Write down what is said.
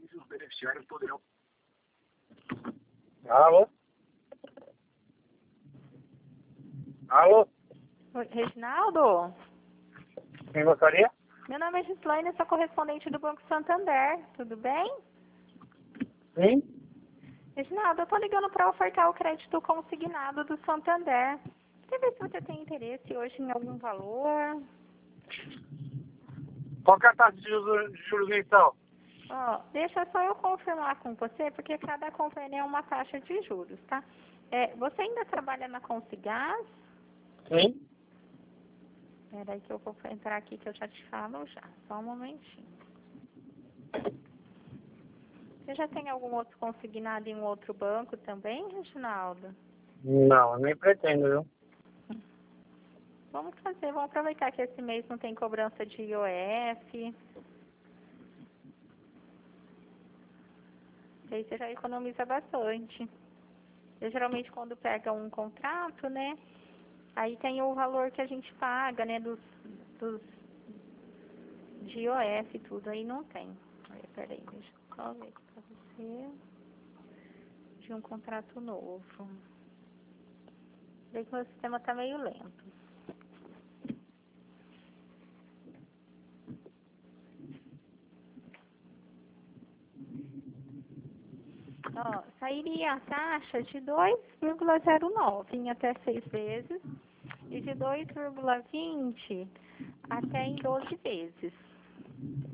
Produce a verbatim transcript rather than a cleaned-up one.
e os beneficiários poderão... Alô? Alô? Oi, Reginaldo? Quem gostaria? Meu nome é Gislaine, sou correspondente do Banco Santander. Tudo bem? Sim? Reginaldo, eu tô ligando para ofertar o crédito consignado do Santander. Quer ver se você tem interesse hoje em algum valor? Qual que é a taxa de juros, de juros então? Ó, deixa só eu confirmar com você, porque cada convênio é uma taxa de juros, tá? É, você ainda trabalha na Consigás? Sim? Espera aí que eu vou entrar aqui que eu já te falo já. Só um momentinho. Você já tem algum outro consignado em um outro banco também, Reginaldo? Não, eu nem pretendo, viu? Vamos fazer, vamos aproveitar que esse mês não tem cobrança de I O F. E aí você já economiza bastante. Eu, geralmente, quando pega um contrato, né? Aí tem o valor que a gente paga, né? Dos, dos de I O F e tudo. Aí não tem. Aí, peraí, deixa eu só ver aqui pra você. De um contrato novo. Vê que o meu sistema tá meio lento. Ó, sairia a taxa de dois vírgula zero nove em até seis vezes e de dois vírgula vinte até em doze vezes.